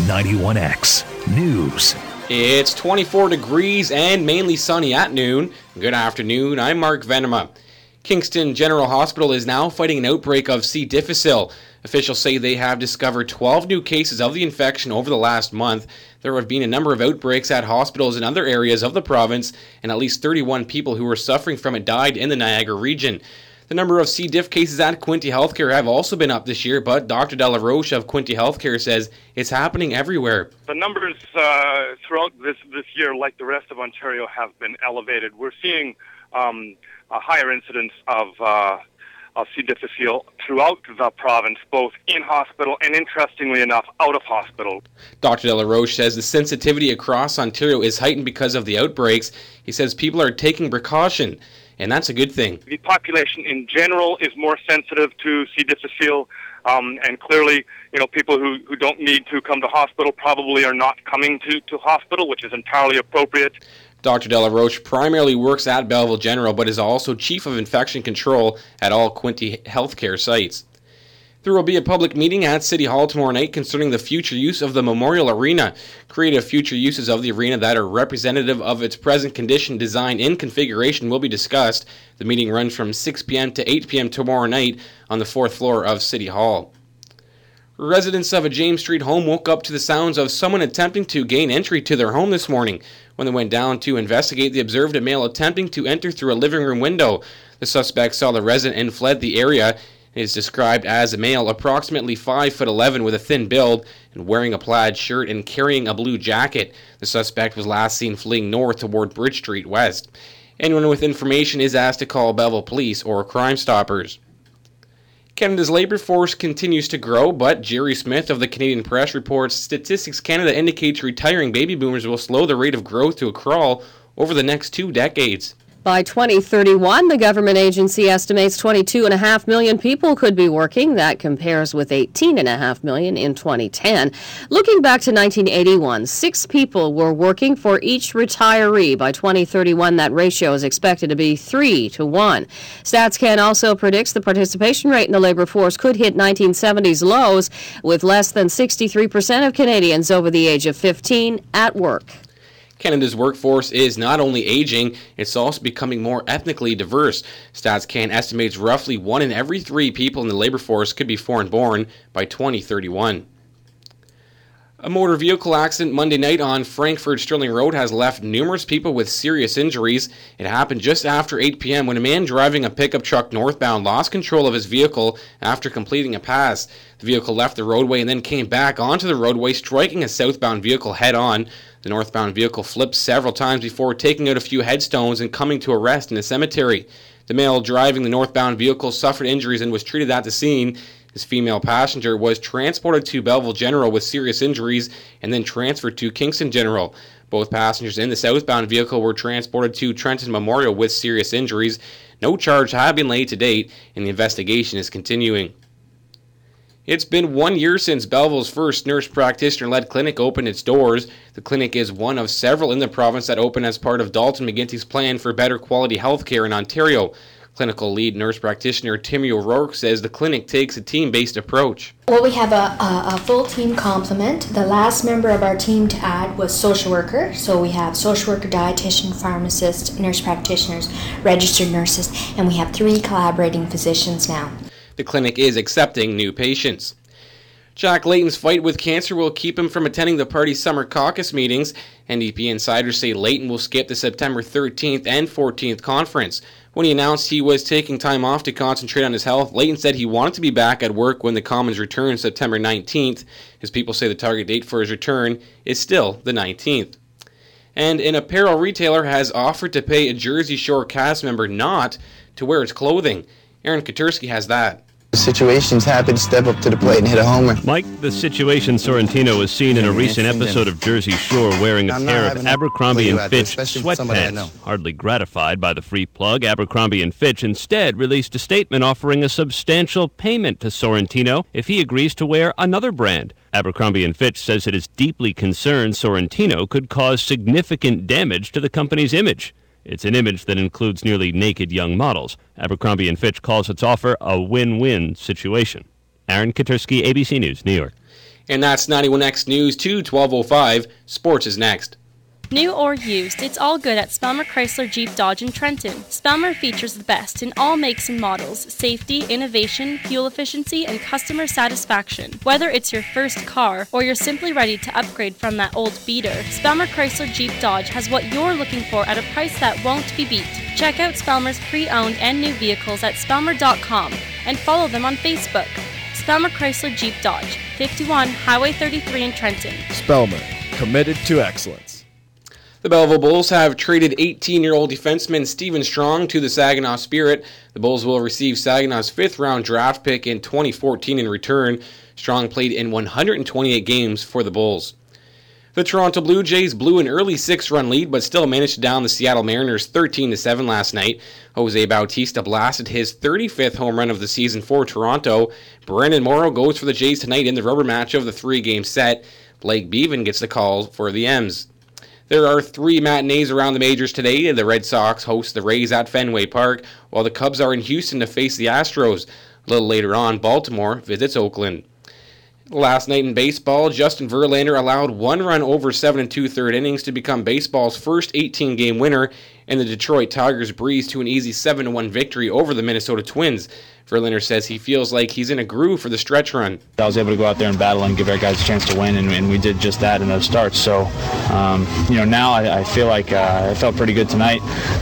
91X News. It's 24 degrees and mainly sunny at noon. Good afternoon, I'm Mark Venema. Kingston General Hospital is now fighting an outbreak of C. difficile. Officials say they have discovered 12 new cases of the infection over the last month. There have been a number of outbreaks at hospitals in other areas of the province, and at least 31 people who were suffering from it died in the Niagara region. The number of C. diff cases at Quinte Healthcare have also been up this year, but Dr. De La Roche of Quinte Healthcare says it's happening everywhere. The numbers throughout this year, like the rest of Ontario, have been elevated. We're seeing a higher incidence of C. difficile throughout the province, both in hospital and, interestingly enough, out of hospital. Dr. De La Roche says the sensitivity across Ontario is heightened because of the outbreaks. He says people are taking precaution, and that's a good thing. The population in general is more sensitive to C. difficile, and clearly, people who don't need to come to hospital probably are not coming to hospital, which is entirely appropriate. Dr. De La Roche primarily works at Belleville General, but is also Chief of Infection Control at all Quinte Healthcare sites. There will be a public meeting at City Hall tomorrow night concerning the future use of the Memorial Arena. Creative future uses of the arena that are representative of its present condition, design, and configuration will be discussed. The meeting runs from 6 p.m. to 8 p.m. tomorrow night on the 4th floor of City Hall. Residents of a James Street home woke up to the sounds of someone attempting to gain entry to their home this morning. When they went down to investigate, they observed a male attempting to enter through a living room window. The suspect saw the resident and fled the area. It is described as a male approximately 5'11" with a thin build and wearing a plaid shirt and carrying a blue jacket. The suspect was last seen fleeing north toward Bridge Street West. Anyone with information is asked to call Belleville Police or Crime Stoppers. Canada's labour force continues to grow, but Jerry Smith of the Canadian Press reports Statistics Canada indicates retiring baby boomers will slow the rate of growth to a crawl over the next 2 decades. By 2031, the government agency estimates 22.5 million people could be working. That compares with 18.5 million in 2010. Looking back to 1981, 6 people were working for each retiree. By 2031, that ratio is expected to be 3 to 1. StatsCan also predicts the participation rate in the labor force could hit 1970s lows, with less than 63% of Canadians over the age of 15 at work. Canada's workforce is not only aging, it's also becoming more ethnically diverse. StatsCan estimates roughly 1 in every 3 people in the labor force could be foreign-born by 2031. A motor vehicle accident Monday night on Frankfurt Stirling Road has left numerous people with serious injuries. It happened just after 8 p.m. when a man driving a pickup truck northbound lost control of his vehicle after completing a pass. The vehicle left the roadway and then came back onto the roadway, striking a southbound vehicle head-on. The northbound vehicle flipped several times before taking out a few headstones and coming to a rest in a cemetery. The male driving the northbound vehicle suffered injuries and was treated at the scene. His female passenger was transported to Belleville General with serious injuries and then transferred to Kingston General. Both passengers in the southbound vehicle were transported to Trenton Memorial with serious injuries. No charge has been laid to date, and the investigation is continuing. It's been 1 year since Belleville's first nurse practitioner-led clinic opened its doors. The clinic is one of several in the province that open as part of Dalton McGuinty's plan for better quality health care in Ontario. Clinical lead nurse practitioner Timmy O'Rourke says the clinic takes a team-based approach. Well, we have a full team complement. The last member of our team to add was social worker. So we have social worker, dietitian, pharmacist, nurse practitioners, registered nurses, and we have 3 collaborating physicians now. The clinic is accepting new patients. Jack Layton's fight with cancer will keep him from attending the party's summer caucus meetings. NDP insiders say Layton will skip the September 13th and 14th conference. When he announced he was taking time off to concentrate on his health, Layton said he wanted to be back at work when the Commons return September 19th. His people say the target date for his return is still the 19th. And an apparel retailer has offered to pay a Jersey Shore cast member not to wear its clothing. Aaron Katersky has that. Situations happen, step up to the plate and hit a homer. Mike, the situation Sorrentino was seen in a recent episode of Jersey Shore wearing a pair of Abercrombie & Fitch sweatpants. Hardly gratified by the free plug, Abercrombie & Fitch instead released a statement offering a substantial payment to Sorrentino if he agrees to wear another brand. Abercrombie & Fitch says it is deeply concerned Sorrentino could cause significant damage to the company's image. It's an image that includes nearly naked young models. Abercrombie & Fitch calls its offer a win-win situation. Aaron Katersky, ABC News, New York. And that's 91X News to 12:05. Sports is next. New or used, it's all good at Spelmer Chrysler Jeep Dodge in Trenton. Spelmer features the best in all makes and models, safety, innovation, fuel efficiency, and customer satisfaction. Whether it's your first car or you're simply ready to upgrade from that old beater, Spelmer Chrysler Jeep Dodge has what you're looking for at a price that won't be beat. Check out Spelmer's pre-owned and new vehicles at spelmer.com and follow them on Facebook. Spelmer Chrysler Jeep Dodge, 51 Highway 33 in Trenton. Spelmer, committed to excellence. The Belleville Bulls have traded 18-year-old defenseman Steven Strong to the Saginaw Spirit. The Bulls will receive Saginaw's fifth-round draft pick in 2014 in return. Strong played in 128 games for the Bulls. The Toronto Blue Jays blew an early 6-run lead, but still managed to down the Seattle Mariners 13-7 last night. Jose Bautista blasted his 35th home run of the season for Toronto. Brandon Morrow goes for the Jays tonight in the rubber match of the 3-game set. Blake Beavan gets the call for the M's. There are 3 matinees around the majors today. The Red Sox host the Rays at Fenway Park, while the Cubs are in Houston to face the Astros. A little later on, Baltimore visits Oakland. Last night in baseball, Justin Verlander allowed 1 run over 7 2/3 innings to become baseball's first 18-game winner, and the Detroit Tigers breezed to an easy 7-1 victory over the Minnesota Twins. Verlander says he feels like he's in a groove for the stretch run. I was able to go out there and battle and give our guys a chance to win, and we did just that in those starts. So, now I feel like I felt pretty good tonight,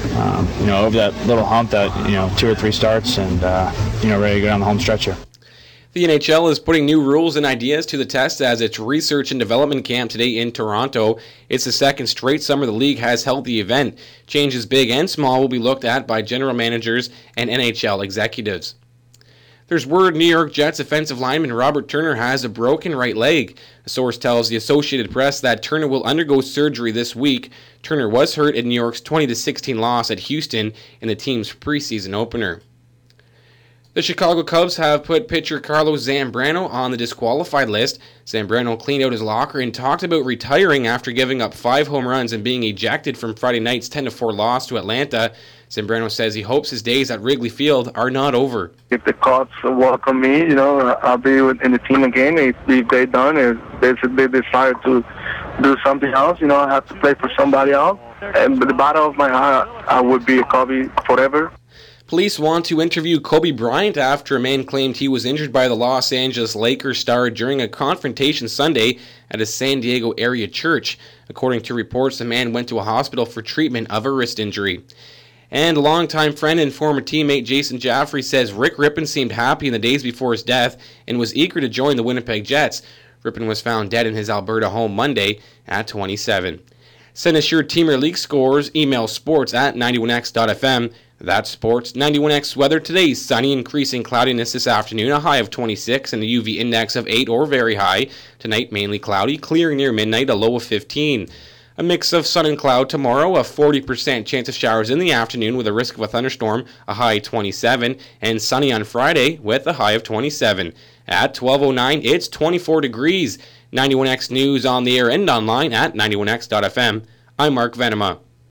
over that little hump that, 2 or 3 starts and, ready to go down the home stretch here. The NHL is putting new rules and ideas to the test as its research and development camp today in Toronto. It's the second straight summer the league has held the event. Changes big and small will be looked at by general managers and NHL executives. There's word New York Jets offensive lineman Robert Turner has a broken right leg. A source tells the Associated Press that Turner will undergo surgery this week. Turner was hurt in New York's 20-16 loss at Houston in the team's preseason opener. The Chicago Cubs have put pitcher Carlos Zambrano on the disqualified list. Zambrano cleaned out his locker and talked about retiring after giving up 5 home runs and being ejected from Friday night's 10-4 loss to Atlanta. Zambrano says he hopes his days at Wrigley Field are not over. If the Cubs welcome me, I'll be in the team again. If they don't, if they decide to do something else, I have to play for somebody else. And the bottom of my heart, I would be a Cubby forever. Police want to interview Kobe Bryant after a man claimed he was injured by the Los Angeles Lakers star during a confrontation Sunday at a San Diego area church. According to reports, the man went to a hospital for treatment of a wrist injury. And longtime friend and former teammate Jason Jaffrey says Rick Rippon seemed happy in the days before his death and was eager to join the Winnipeg Jets. Rippon was found dead in his Alberta home Monday at 27. Send us your Teamer League scores. Email sports@91x.fm. That's sports. 91X weather today. Sunny, increasing cloudiness this afternoon. A high of 26 and a UV index of 8 or very high. Tonight, mainly cloudy. Clearing near midnight, a low of 15. A mix of sun and cloud tomorrow. A 40% chance of showers in the afternoon with a risk of a thunderstorm. A high 27. And sunny on Friday with a high of 27. At 12:09, it's 24 degrees. 91X News on the air and online at 91x.fm. I'm Mark Venema.